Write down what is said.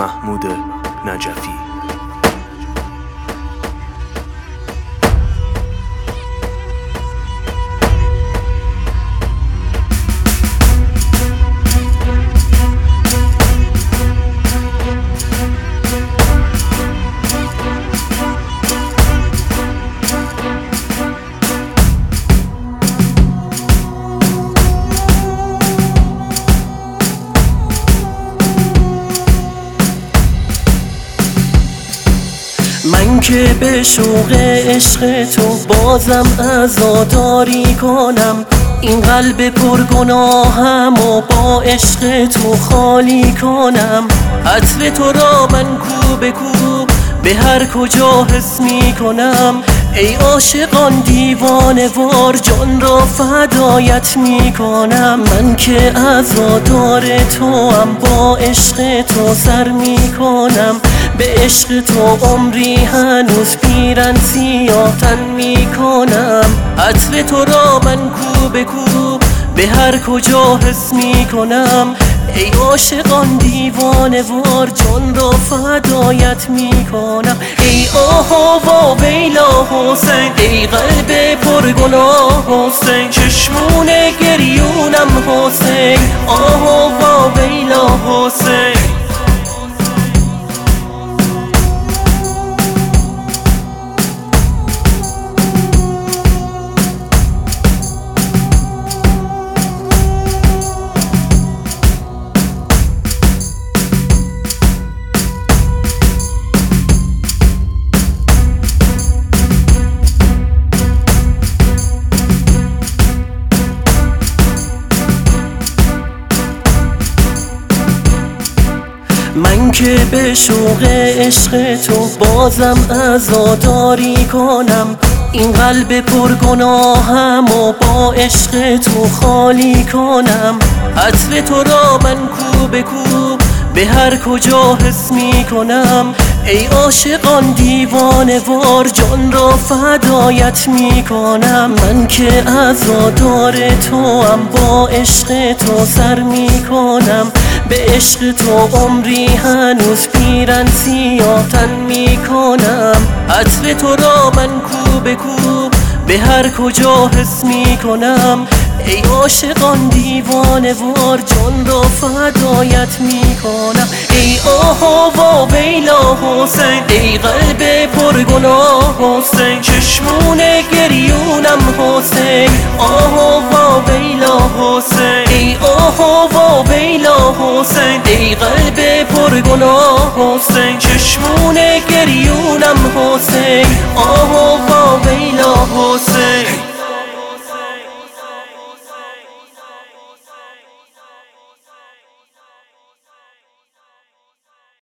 محمود نجفی. من که به شوق عشق تو بازم عزاداری کنم، این قلب پرگناهم و با عشق تو خالی کنم. عطر تو را من کو به کو به هر کجا حس می کنم، ای عاشقان دیوانه وار جان را فدایت می کنم. من که عزادار تو هم با عشق تو سر می کنم، به عشق تو عمری هنوز پیرن سیاه‌تن می کنم. عطر تو را من کو به کو به هر کجا حس می کنم، ای عاشقان دیوانه وار جان را فدایت می کنم. ای آها و ویلا حسین، ای قلب پرگناه حسین، چشمون گریونم حسین، آها و ویلا حسین. من که به شوق عشق تو بازم عزاداری کنم، این قلب پرگناهم و با عشق تو خالی کنم. عطر تو را من کو به کو به هر کجا حس می کنم، ای عاشقان دیوانه وار جان را فدایت می کنم. من که عزادار تو هم با عشق تو سر می کنم، به عشق تو عمری هنوز پیرن سیاه‌تن می کنم. عطر تو را من کو به کو به هر کجا حس می کنم، ای عاشقان دیوانه وار جان را فدایت می کنم. ای آها و ویلا حسین، ای قلب پرگناه حسین، چشمون گریونم حسین، آها و ویلا حسین. ای آها و ویلا حسین، ای قلب پرگناه حسین، چشمون گریونم حسین، آها و ویلا حسین.